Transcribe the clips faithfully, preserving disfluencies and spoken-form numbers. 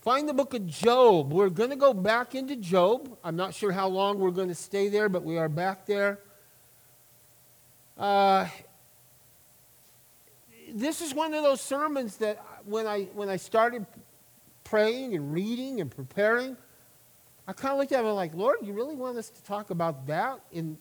Find the book of Job. We're going to go back into Job. I'm not sure how long we're going to stay there, but we are back there. Uh, this is one of those sermons that when I when I started praying and reading and preparing, I kind of looked at it like, Lord, you really want us to talk about that in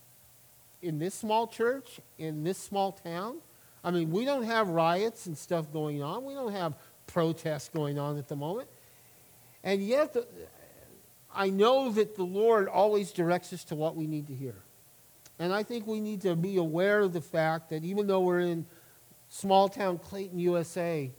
in this small church, in this small town? I mean, we don't have riots and stuff going on. We don't have protests going on at the moment. And yet, the, I know that the Lord always directs us to what we need to hear. And I think we need to be aware of the fact that even though we're in small town Clayton, U S A,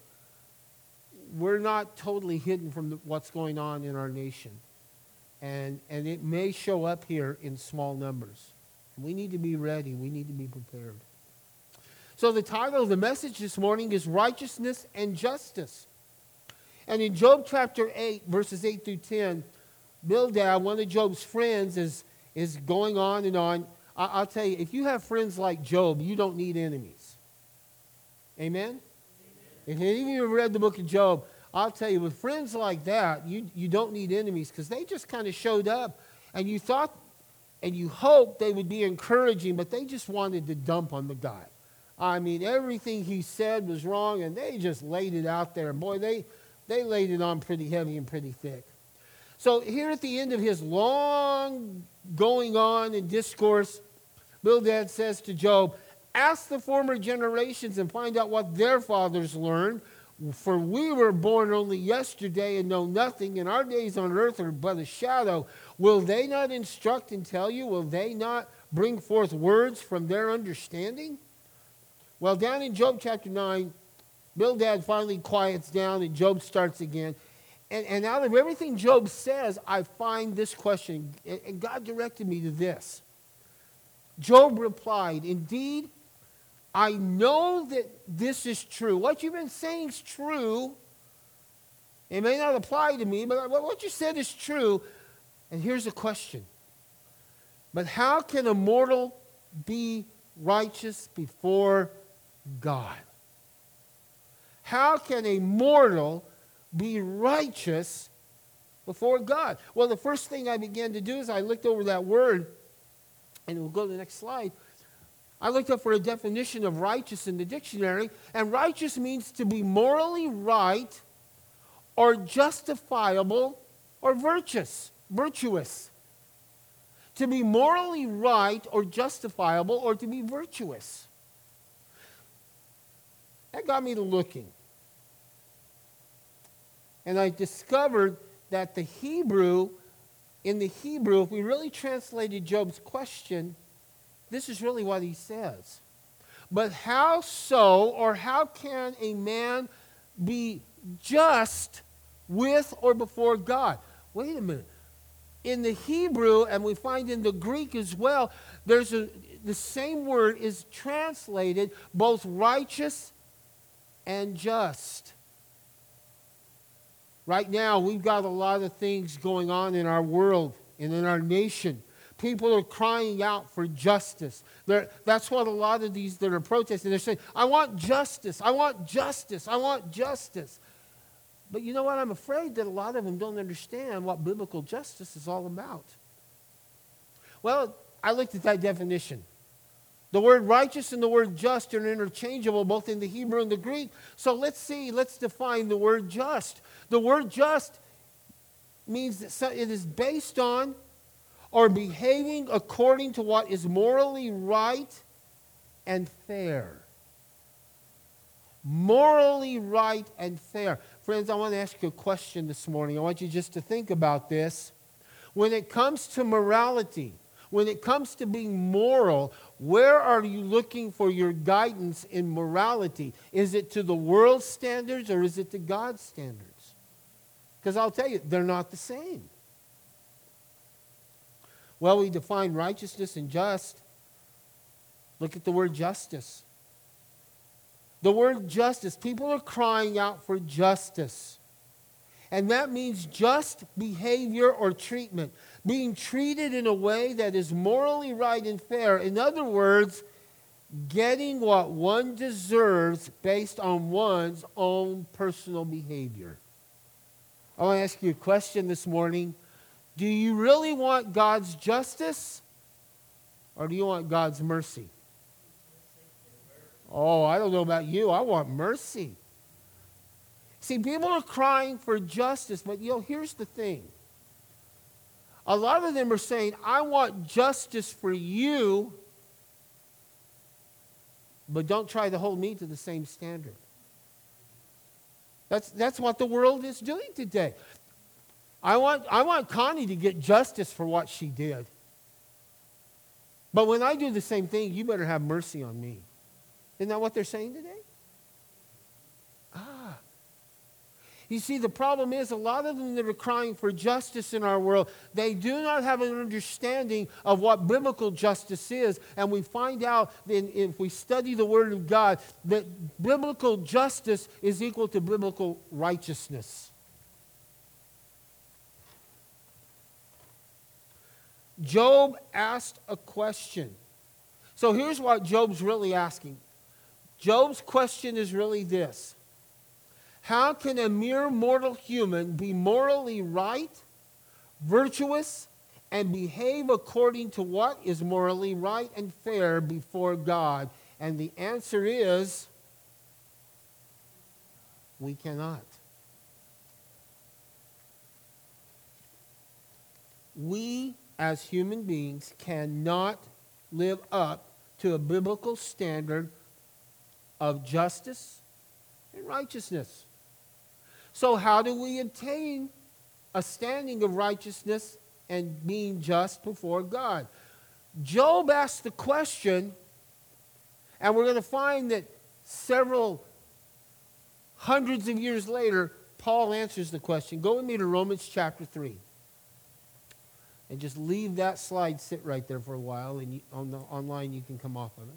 we're not totally hidden from the, what's going on in our nation. And, and it may show up here in small numbers. We need to be ready. We need to be prepared. So the title of the message this morning is Righteousness and Justice. And in Job chapter eight, verses eight through ten, Bildad, one of Job's friends, is, is going on and on. I, I'll tell you, if you have friends like Job, you don't need enemies. Amen? Amen. If any of you have read the book of Job, I'll tell you, with friends like that, you, you don't need enemies because they just kind of showed up and you thought and you hoped they would be encouraging, but they just wanted to dump on the guy. I mean, everything he said was wrong, and they just laid it out there. And boy, they, they laid it on pretty heavy and pretty thick. So here at the end of his long going on in discourse, Bildad says to Job, ask the former generations and find out what their fathers learned, for we were born only yesterday and know nothing, and our days on earth are but a shadow. Will they not instruct and tell you? Will they not bring forth words from their understanding? Well, down in Job chapter nine, Bildad finally quiets down and Job starts again. And, and out of everything Job says, I find this question, and God directed me to this. Job replied, indeed, I know that this is true. What you've been saying is true. It may not apply to me, but what you said is true. And here's a question. But how can a mortal be righteous before God? How can a mortal be righteous before God? Well, the first thing I began to do is I looked over that word, and we'll go to the next slide. I looked up for a definition of righteous in the dictionary, and righteous means to be morally right or justifiable or virtuous. Virtuous. To be morally right or justifiable or to be virtuous. That got me to looking. And I discovered that the Hebrew, in the Hebrew, if we really translated Job's question, this is really what he says. But how so, or how can a man be just with or before God? Wait a minute. In the Hebrew, and we find in the Greek as well, there's a, the same word is translated both righteous and just. Right now, we've got a lot of things going on in our world and in our nation. People are crying out for justice. They're, that's what a lot of these that are protesting, they're saying, I want justice, I want justice, I want justice. But you know what? I'm afraid that a lot of them don't understand what biblical justice is all about. Well, I looked at that definition. The word righteous and the word just are interchangeable both in the Hebrew and the Greek. So let's see, let's define the word just. The word just means that it is based on or behaving according to what is morally right and fair. Morally right and fair. Friends, I want to ask you a question this morning. I want you just to think about this. When it comes to morality, when it comes to being moral, where are you looking for your guidance in morality? Is it to the world's standards or is it to God's standards? Because I'll tell you, they're not the same. Well, we define righteousness and just. Look at the word justice. The word justice, people are crying out for justice. And that means just behavior or treatment. Being treated in a way that is morally right and fair. In other words, getting what one deserves based on one's own personal behavior. I want to ask you a question this morning. Do you really want God's justice, or do you want God's mercy? Oh, I don't know about you. I want mercy. See, people are crying for justice, but you know, here's the thing. A lot of them are saying, I want justice for you, but don't try to hold me to the same standard. That's, that's what the world is doing today. I want, I want Connie to get justice for what she did. But when I do the same thing, you better have mercy on me. Isn't that what they're saying today? Ah. You see, the problem is a lot of them that are crying for justice in our world, they do not have an understanding of what biblical justice is. And we find out that if we study the Word of God, that biblical justice is equal to biblical righteousness. Job asked a question. So here's what Job's really asking. Job's question is really this. How can a mere mortal human be morally right, virtuous, and behave according to what is morally right and fair before God? And the answer is, we cannot. We, as human beings, cannot live up to a biblical standard of justice and righteousness. So how do we obtain a standing of righteousness and being just before God? Job asked the question, and we're going to find that several hundreds of years later, Paul answers the question. Go with me to Romans chapter three. And just leave that slide sit right there for a while, and you, on the, online you can come off of it.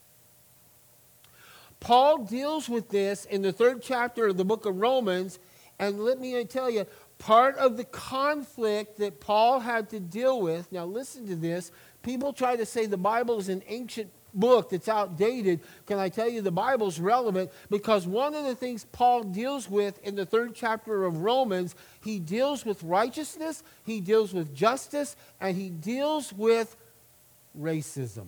Paul deals with this in the third chapter of the book of Romans, and let me tell you, part of the conflict that Paul had to deal with, now listen to this, people try to say the Bible is an ancient book that's outdated. Can I tell you the Bible's relevant? Because one of the things Paul deals with in the third chapter of Romans, he deals with righteousness, he deals with justice, and he deals with racism.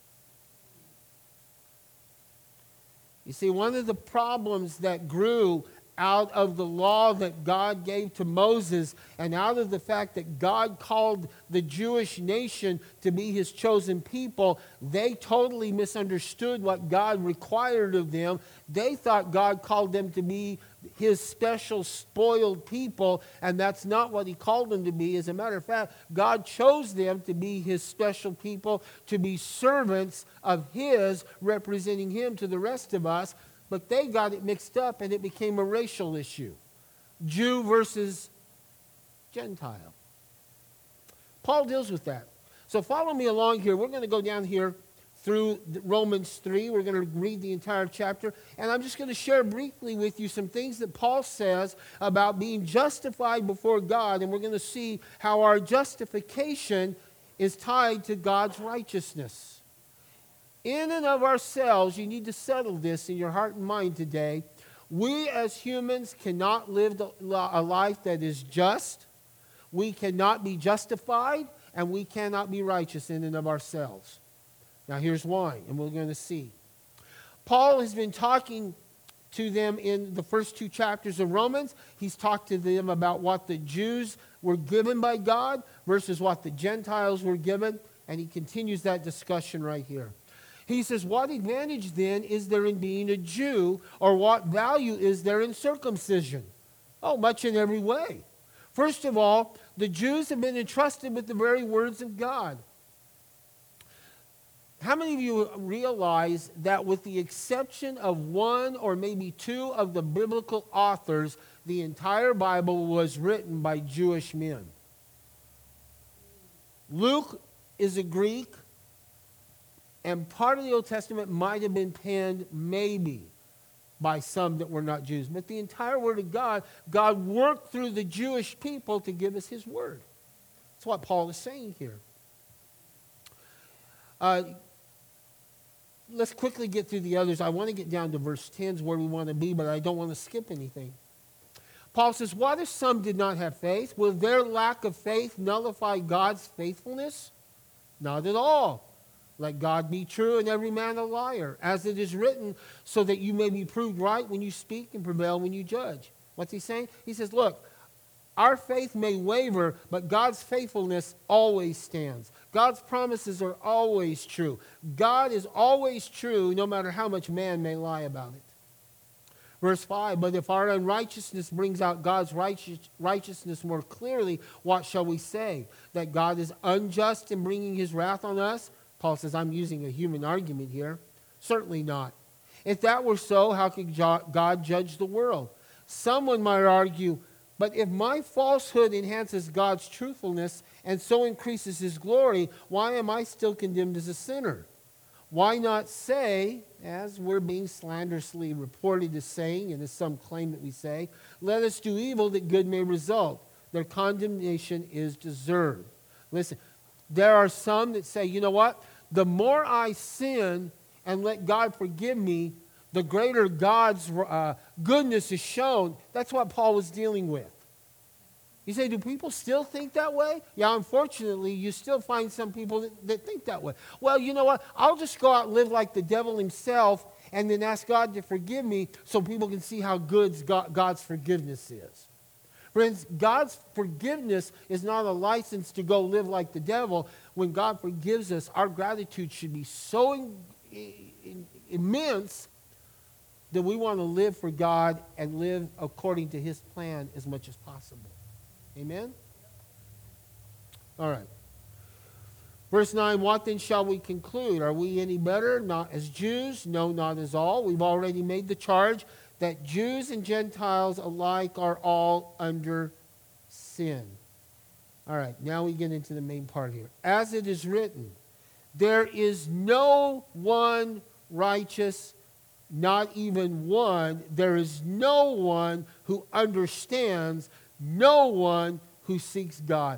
You see, one of the problems that grew out of the law that God gave to Moses and out of the fact that God called the Jewish nation to be his chosen people, they totally misunderstood what God required of them. They thought God called them to be his special spoiled people, and that's not what he called them to be. As a matter of fact, God chose them to be his special people, to be servants of his, representing him to the rest of us. But they got it mixed up, and it became a racial issue. Jew versus Gentile. Paul deals with that. So follow me along here. We're going to go down here through Romans three. We're going to read the entire chapter. And I'm just going to share briefly with you some things that Paul says about being justified before God. And we're going to see how our justification is tied to God's righteousness. In and of ourselves, you need to settle this in your heart and mind today. We as humans cannot live a life that is just. We cannot be justified, and we cannot be righteous in and of ourselves. Now here's why, and we're going to see. Paul has been talking to them in the first two chapters of Romans. He's talked to them about what the Jews were given by God versus what the Gentiles were given, and he continues that discussion right here. He says, what advantage then is there in being a Jew, or what value is there in circumcision? Oh, much in every way. First of all, the Jews have been entrusted with the very words of God. How many of you realize that with the exception of one or maybe two of the biblical authors, the entire Bible was written by Jewish men? Luke is a Greek. And part of the Old Testament might have been penned maybe by some that were not Jews. But the entire Word of God, God worked through the Jewish people to give us his Word. That's what Paul is saying here. Uh, let's quickly get through the others. I want to get down to verse ten, where we want to be, but I don't want to skip anything. Paul says, what if some did not have faith? Will their lack of faith nullify God's faithfulness? Not at all. Let God be true and every man a liar, as it is written, so that you may be proved right when you speak and prevail when you judge. What's he saying? He says, look, our faith may waver, but God's faithfulness always stands. God's promises are always true. God is always true, no matter how much man may lie about it. Verse five, but if our unrighteousness brings out God's righteous, righteousness more clearly, what shall we say? That God is unjust in bringing his wrath on us? Paul says, I'm using a human argument here. Certainly not. If that were so, how could God judge the world? Someone might argue, but if my falsehood enhances God's truthfulness and so increases his glory, why am I still condemned as a sinner? Why not say, as we're being slanderously reported as saying, and as some claim that we say, let us do evil that good may result. Their condemnation is deserved. Listen, there are some that say, you know what? The more I sin and let God forgive me, the greater God's uh, goodness is shown. That's what Paul was dealing with. You say, do people still think that way? Yeah, unfortunately, you still find some people that, that think that way. Well, you know what? I'll just go out and live like the devil himself and then ask God to forgive me so people can see how good God, God's forgiveness is. Friends, God's forgiveness is not a license to go live like the devil. When God forgives us, our gratitude should be so in, in, immense that we want to live for God and live according to his plan as much as possible. Amen? All right. Verse nine, what then shall we conclude? Are we any better? Not as Jews? No, not as all. We've already made the charge that Jews and Gentiles alike are all under sin. All right, now we get into the main part here. As it is written, there is no one righteous, not even one. There is no one who understands, no one who seeks God.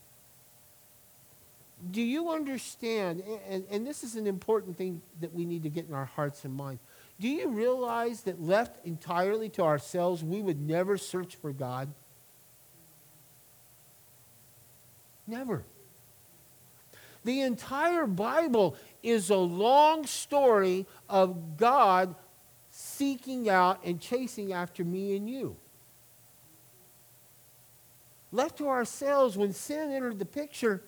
Do you understand, and, and this is an important thing that we need to get in our hearts and minds. Do you realize that left entirely to ourselves, we would never search for God? Never. The entire Bible is a long story of God seeking out and chasing after me and you. Left to ourselves, when sin entered the picture,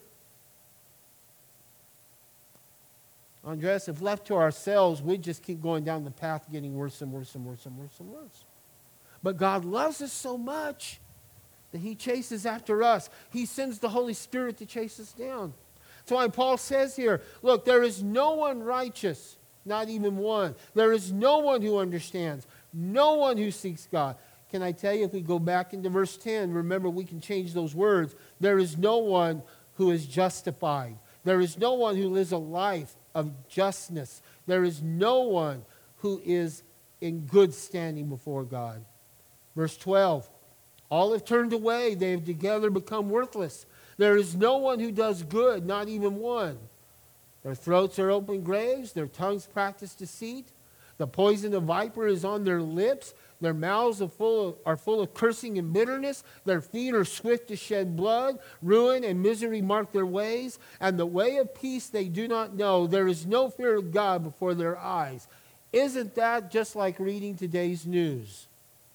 Andres, if left to ourselves, we'd just keep going down the path getting worse and worse and worse and worse and worse. But God loves us so much that he chases after us. He sends the Holy Spirit to chase us down. That's why Paul says here, look, there is no one righteous, not even one. There is no one who understands, no one who seeks God. Can I tell you, if we go back into verse ten, remember we can change those words. There is no one who is justified. There is no one who lives a life of justness. There is no one who is in good standing before God. Verse twelve, all have turned away. They have together become worthless. There is no one who does good, not even one. Their throats are open graves. Their tongues practice deceit. The poison of viper is on their lips. Their mouths are full of, are full of cursing and bitterness. Their feet are swift to shed blood. Ruin and misery mark their ways. And the way of peace they do not know. There is no fear of God before their eyes. Isn't that just like reading today's news?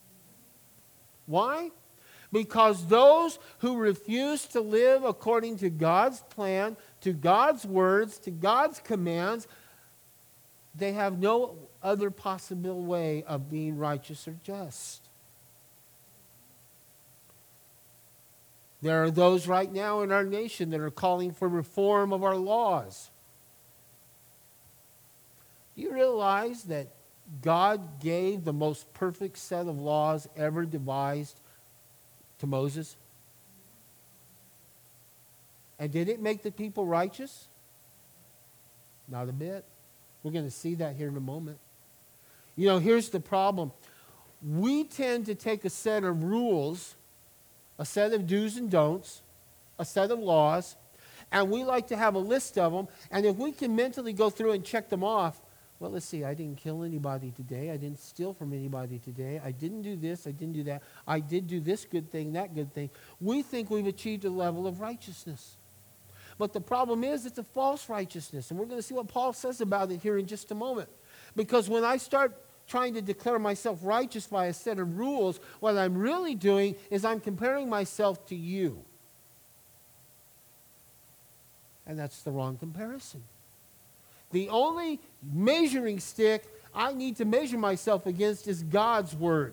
Why? Because those who refuse to live according to God's plan, to God's words, to God's commands, they have no other possible way of being righteous or just. There are those right now in our nation that are calling for reform of our laws. Do you realize that God gave the most perfect set of laws ever devised to Moses? And did it make the people righteous? Not a bit. We're going to see that here in a moment. You know, here's the problem. We tend to take a set of rules, a set of do's and don'ts, a set of laws, and we like to have a list of them, and if we can mentally go through and check them off, Well, let's see. I didn't kill anybody today. I didn't steal from anybody today. I didn't do this. I didn't do that. I did do this good thing, that good thing. We think we've achieved a level of righteousness. But the problem is it's a false righteousness. And we're going to see what Paul says about it here in just a moment. Because when I start trying to declare myself righteous by a set of rules, what I'm really doing is I'm comparing myself to you. And that's the wrong comparison. The only measuring stick I need to measure myself against is God's word.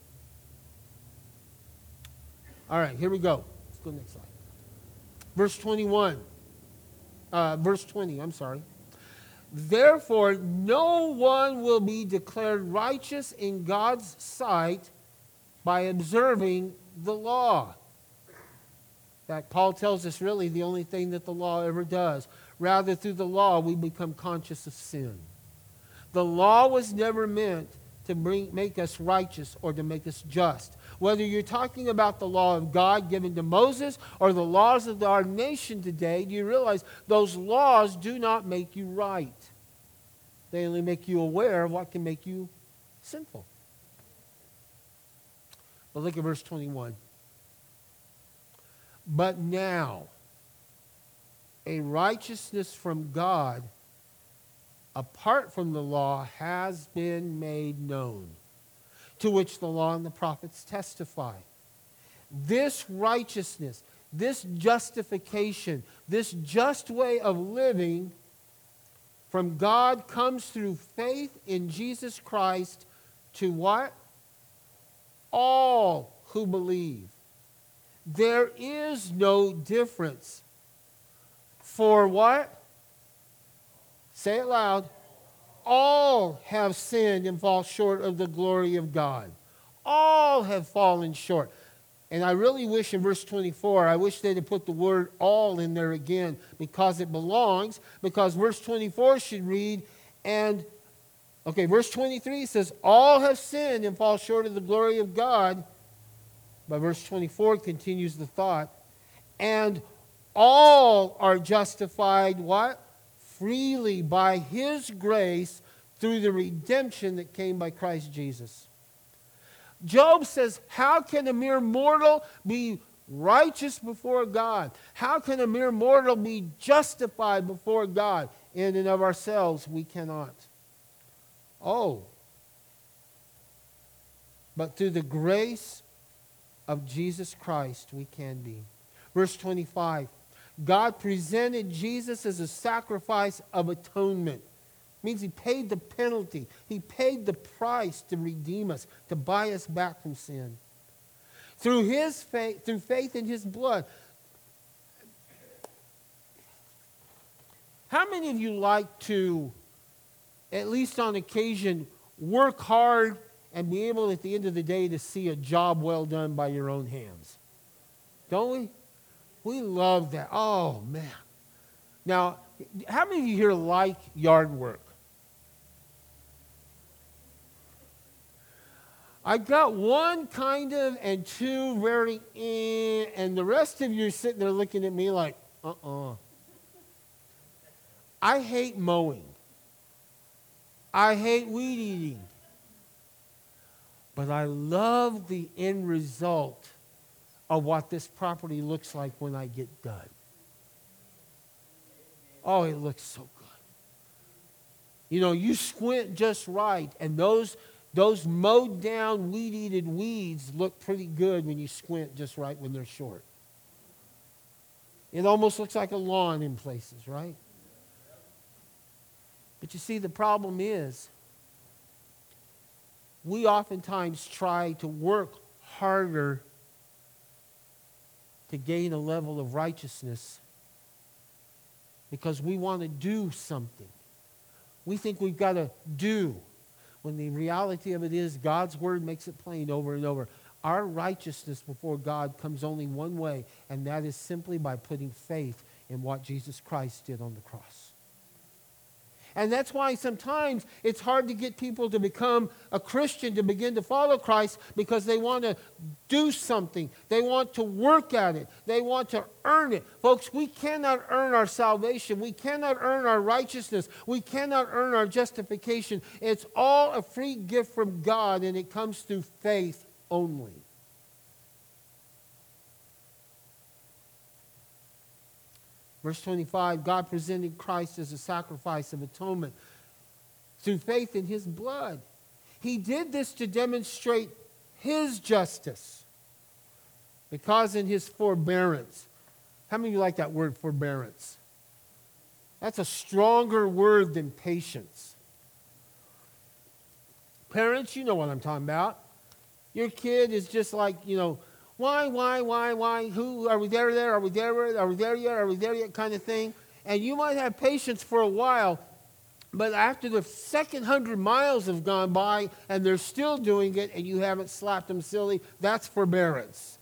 All right, here we go. Let's go next slide. Verse twenty-one. Uh, verse twenty, I'm sorry. Therefore, no one will be declared righteous in God's sight by observing the law. In fact, Paul tells us really the only thing that the law ever does. Rather, through the law, we become conscious of sin. The law was never meant to bring, make us righteous or to make us just. Whether you're talking about the law of God given to Moses or the laws of our nation today, do you realize those laws do not make you right? They only make you aware of what can make you sinful. But look at verse twenty-one. But now, a righteousness from God, apart from the law, has been made known, to which the law and the prophets testify. This righteousness, this justification, this just way of living from God comes through faith in Jesus Christ to what? All who believe. There is no difference. For what? Say it loud. All have sinned and fall short of the glory of God. All have fallen short. And I really wish in verse twenty-four, I wish they'd have put the word all in there again because it belongs. Because verse twenty-four should read, and, okay, verse twenty-three says, all have sinned and fall short of the glory of God. But verse twenty-four continues the thought, and all are justified, what? Freely by His grace through the redemption that came by Christ Jesus. Job says, how can a mere mortal be righteous before God? How can a mere mortal be justified before God? In and of ourselves, we cannot. Oh, but through the grace of Jesus Christ, we can be. Verse twenty-five. God presented Jesus as a sacrifice of atonement. It means He paid the penalty. He paid the price to redeem us, to buy us back from sin. Through His faith, through faith in His blood. How many of you like to, at least on occasion, work hard and be able at the end of the day to see a job well done by your own hands? Don't we? We love that. Oh, man. Now, how many of you here like yard work? I got one kind of and two very eh, and the rest of you are sitting there looking at me like, uh-uh. I hate mowing. I hate weed eating. But I love the end result of what this property looks like when I get done. Oh, it looks so good. You know, you squint just right, and those, those mowed down, weed-eated weeds look pretty good when you squint just right when they're short. It almost looks like a lawn in places, right? But you see, the problem is, we oftentimes try to work harder to gain a level of righteousness because we want to do something. We think we've got to do, when the reality of it is God's Word makes it plain over and over. Our righteousness before God comes only one way, and that is simply by putting faith in what Jesus Christ did on the cross. And that's why sometimes it's hard to get people to become a Christian, to begin to follow Christ, because they want to do something. They want to work at it. They want to earn it. Folks, we cannot earn our salvation. We cannot earn our righteousness. We cannot earn our justification. It's all a free gift from God, and it comes through faith only. Verse twenty-five, God presented Christ as a sacrifice of atonement through faith in his blood. He did this to demonstrate his justice, because in his forbearance. How many of you like that word, forbearance? That's a stronger word than patience. Parents, you know what I'm talking about. Your kid is just like, you know, Why, why, why, why? Who? Are we there, there? Are we there? Are we there yet? Are we there yet? Kind of thing. And you might have patience for a while, but after the second hundred miles have gone by and they're still doing it and you haven't slapped them silly, that's forbearance.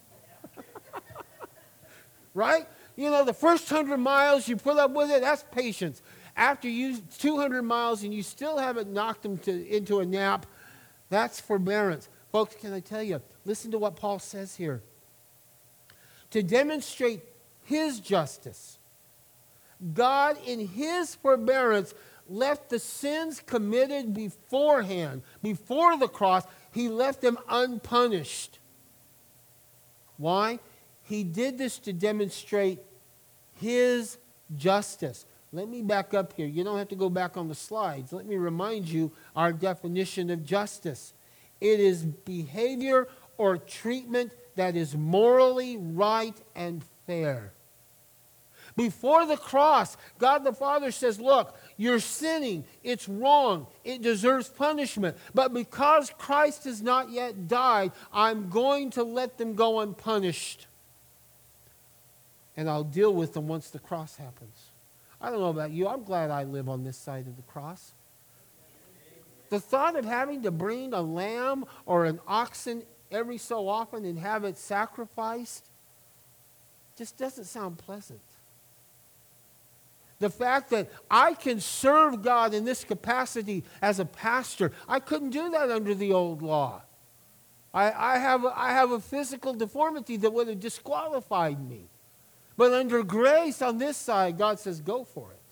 Right? You know, the first hundred miles you put up with it, that's patience. After you two hundred miles and you still haven't knocked them to, into a nap, that's forbearance. Folks, can I tell you, listen to what Paul says here. To demonstrate his justice, God in his forbearance left the sins committed beforehand, before the cross, he left them unpunished. Why? He did this to demonstrate his justice. Let me back up here. You don't have to go back on the slides. Let me remind you our definition of justice. It is behavior or treatment that is morally right and fair. Before the cross, God the Father says, look, you're sinning. It's wrong. It deserves punishment. But because Christ has not yet died, I'm going to let them go unpunished. And I'll deal with them once the cross happens. I don't know about you. I'm glad I live on this side of the cross. The thought of having to bring a lamb or an oxen every so often and have it sacrificed just doesn't sound pleasant. The fact that I can serve God in this capacity as a pastor, I couldn't do that under the old law. I, I, have, a, I have a physical deformity that would have disqualified me. But under grace on this side, God says, go for it.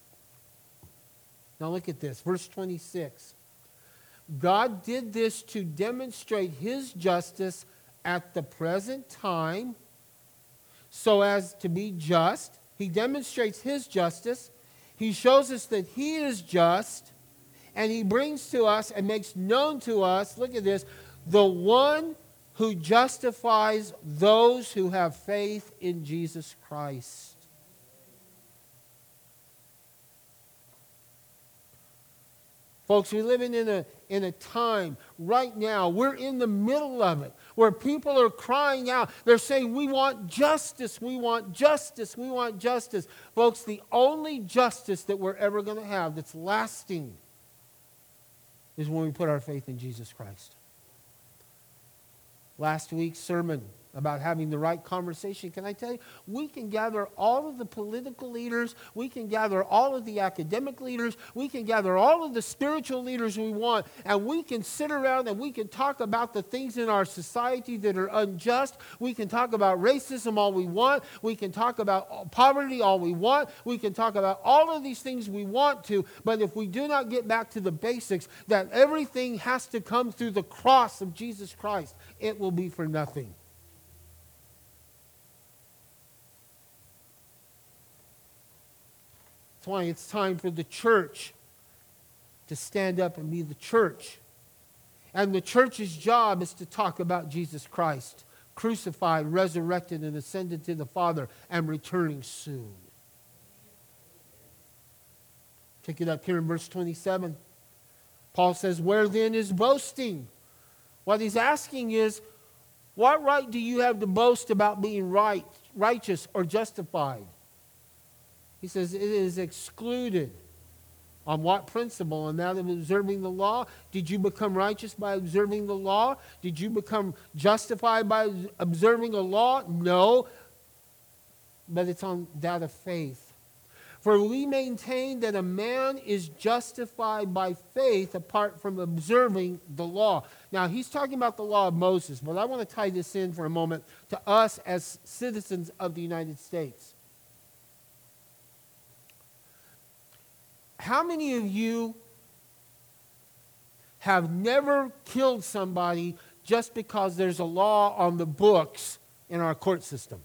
Now look at this, verse twenty-six. God did this to demonstrate his justice at the present time, so as to be just. He demonstrates his justice. He shows us that he is just, and he brings to us and makes known to us, look at this, the one who justifies those who have faith in Jesus Christ. Folks, we're living in a, in a time right now, we're in the middle of it, where people are crying out. They're saying, we want justice, we want justice, we want justice. Folks, the only justice that we're ever going to have that's lasting is when we put our faith in Jesus Christ. Last week's sermon about having the right conversation, can I tell you, we can gather all of the political leaders, we can gather all of the academic leaders, we can gather all of the spiritual leaders we want, and we can sit around and we can talk about the things in our society that are unjust. We can talk about racism all we want. We can talk about poverty all we want. We can talk about all of these things we want to, but if we do not get back to the basics, that everything has to come through the cross of Jesus Christ, it will be for nothing. That's why it's time for the church to stand up and be the church. And the church's job is to talk about Jesus Christ, crucified, resurrected, and ascended to the Father, and returning soon. Pick it up here in verse twenty-seven. Paul says, where then is boasting? What he's asking is, what right do you have to boast about being right, righteous, or justified? He says it is excluded. On what principle? On that of observing the law? Did you become righteous by observing the law? Did you become justified by observing a law? No. But it's on that of faith. For we maintain that a man is justified by faith apart from observing the law. Now, he's talking about the law of Moses, but I want to tie this in for a moment to us as citizens of the United States. How many of you have never killed somebody just because there's a law on the books in our court system?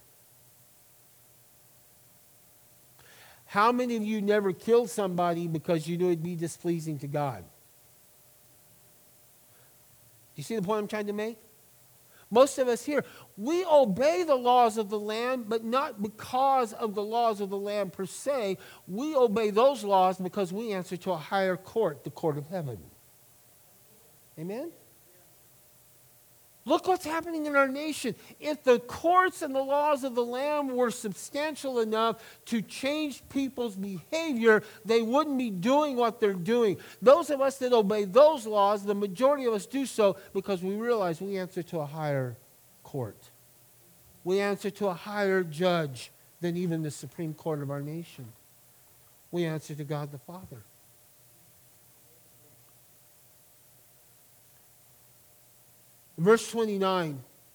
How many of you never killed somebody because you knew it'd be displeasing to God? Do you see the point I'm trying to make? Most of us here, we obey the laws of the land, but not because of the laws of the land per se. We obey those laws because we answer to a higher court, the court of heaven. Amen? Look what's happening in our nation. If the courts and the laws of the land were substantial enough to change people's behavior, they wouldn't be doing what they're doing. Those of us that obey those laws, the majority of us do so because we realize we answer to a higher court. We answer to a higher judge than even the Supreme Court of our nation. We answer to God the Father. Verse twenty-nine.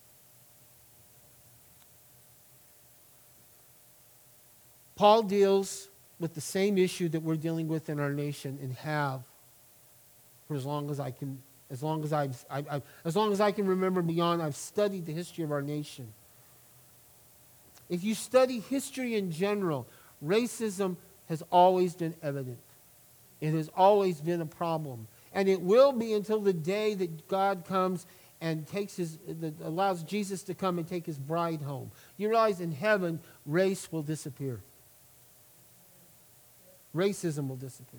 Paul deals with the same issue that we're dealing with in our nation and have for as long as I can, as long as I've, I've, I've as long as I can remember beyond. I've studied the history of our nation. If you study history in general, racism has always been evident. It has always been a problem, and it will be until the day that God comes and takes his, allows Jesus to come and take his bride home. You realize in heaven, race will disappear. Racism will disappear.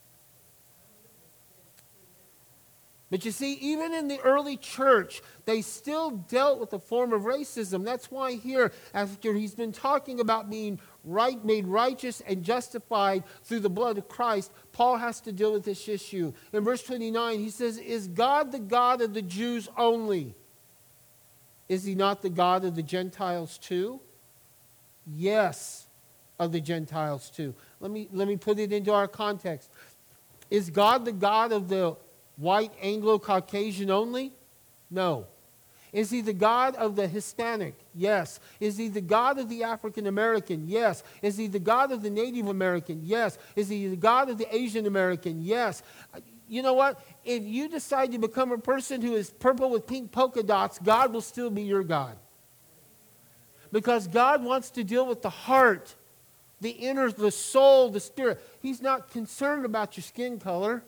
But you see, even in the early church, they still dealt with a form of racism. That's why here, after he's been talking about being right, made righteous and justified through the blood of Christ, Paul has to deal with this issue. In verse twenty-nine, he says, "Is God the God of the Jews only? Is he not the God of the Gentiles too?" Yes, of the Gentiles too. Let me, let me put it into our context. Is God the God of the white Anglo-Caucasian only? No. Is he the God of the Hispanic? Yes. Is he the God of the African American? Yes. Is he the God of the Native American? Yes. Is he the God of the Asian American? Yes. You know what? If you decide to become a person who is purple with pink polka dots, God will still be your God. Because God wants to deal with the heart, the inner, the soul, the spirit. He's not concerned about your skin color.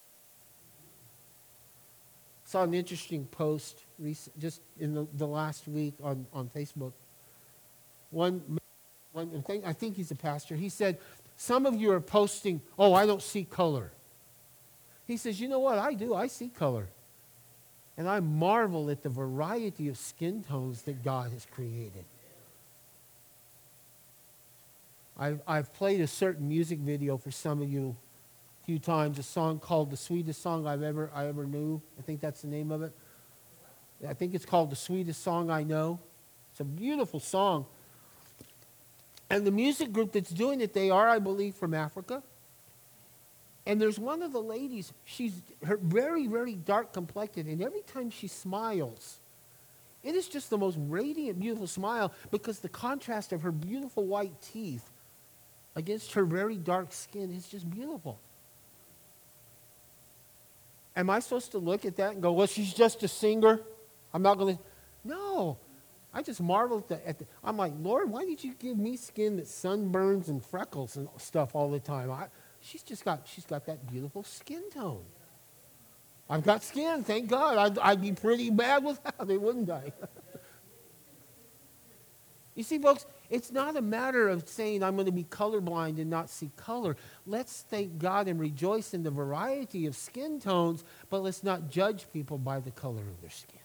Saw an interesting post recent, just in the, the last week on, on Facebook. One, one I think he's a pastor. He said, some of you are posting, "Oh, I don't see color." He says, you know what? I do. I see color. And I marvel at the variety of skin tones that God has created. I've, I've played a certain music video for some of you few times, a song called "The Sweetest Song I've Ever I Ever Knew." I think that's the name of it. I think it's called "The Sweetest Song I Know." It's a beautiful song. And the music group that's doing it, they are, I believe, from Africa. And there's one of the ladies, she's her very, very dark complected, and every time she smiles, it is just the most radiant, beautiful smile because the contrast of her beautiful white teeth against her very dark skin is just beautiful. Am I supposed to look at that and go, well, she's just a singer? I'm not going to. No. I just marvel at the, at the. I'm like, Lord, why did you give me skin that sunburns and freckles and stuff all the time? I, she's just got, she's got that beautiful skin tone. I've got skin, thank God. I'd, I'd be pretty bad without it, wouldn't I? You see, folks, it's not a matter of saying I'm going to be colorblind and not see color. Let's thank God and rejoice in the variety of skin tones, but let's not judge people by the color of their skin.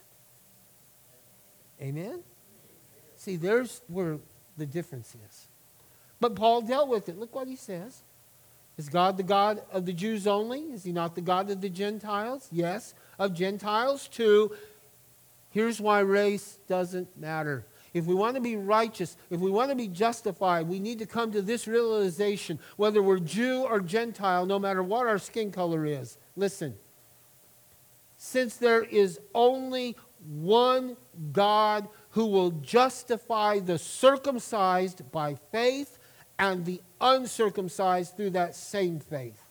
Amen? See, there's where the difference is. But Paul dealt with it. Look what he says. Is God the God of the Jews only? Is he not the God of the Gentiles? Yes, of Gentiles too. Here's why race doesn't matter. if we want to be righteous, if we want to be justified, we need to come to this realization, whether we're Jew or Gentile, no matter what our skin color is. Listen, since there is only one God who will justify the circumcised by faith and the uncircumcised through that same faith.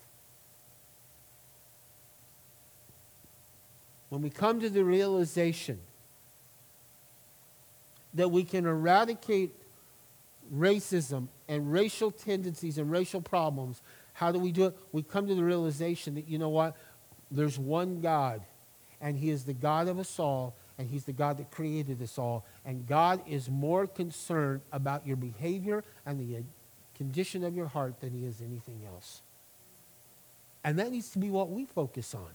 When we come to the realization that we can eradicate racism and racial tendencies and racial problems, how do we do it? We come to the realization that, you know what? There's one God, and He is the God of us all, and He's the God that created us all. And God is more concerned about your behavior and the condition of your heart than He is anything else. And that needs to be what we focus on.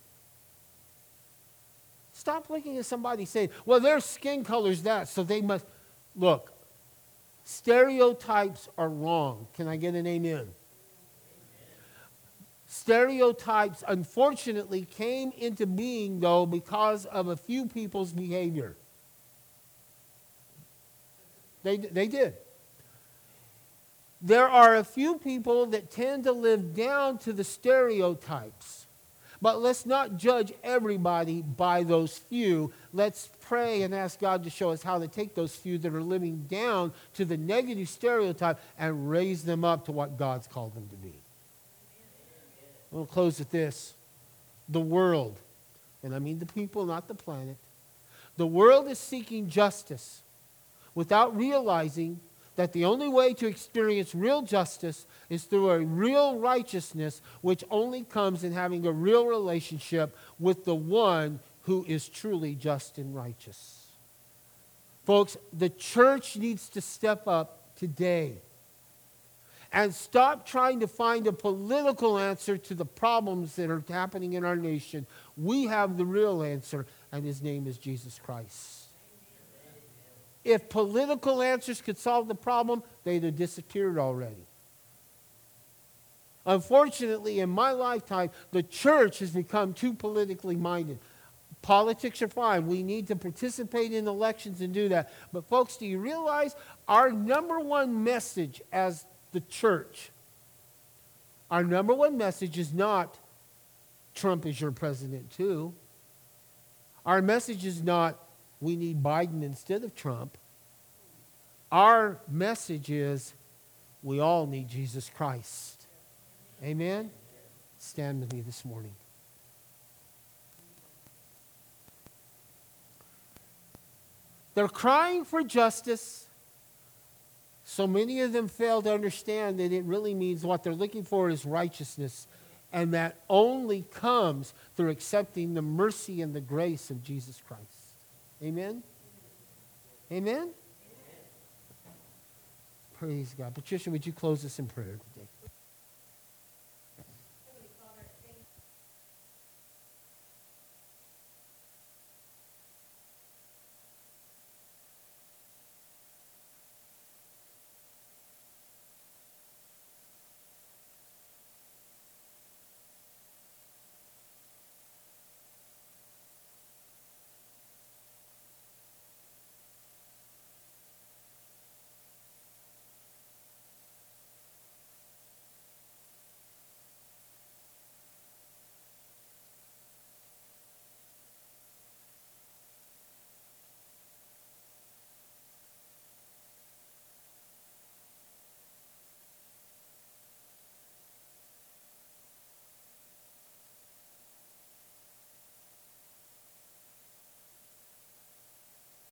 Stop looking at somebody saying, well, their skin color's that, so they must. Look, stereotypes are wrong. Can I get an amen? Amen. Stereotypes, unfortunately, came into being, though, because of a few people's behavior. They, they did. There are a few people that tend to live down to the stereotypes. But let's not judge everybody by those few. Let's pray and ask God to show us how to take those few that are living down to the negative stereotype and raise them up to what God's called them to be. We'll close with this. The world, and I mean the people, not the planet. The world is seeking justice without realizing that the only way to experience real justice is through a real righteousness, which only comes in having a real relationship with the one who is truly just and righteous. Folks, the church needs to step up today and stop trying to find a political answer to the problems that are happening in our nation. We have the real answer, and His name is Jesus Christ. If political answers could solve the problem, they'd have disappeared already. Unfortunately, in my lifetime, the church has become too politically minded. Politics are fine. We need to participate in elections and do that. But folks, do you realize our number one message as the church, our number one message is not Trump is your president too. Our message is not we need Biden instead of Trump. Our message is we all need Jesus Christ. Amen? Stand with me this morning. They're crying for justice. So many of them fail to understand that it really means what they're looking for is righteousness. And that only comes through accepting the mercy and the grace of Jesus Christ. Amen? Amen? Amen? Praise God. Patricia, would you close us in prayer today?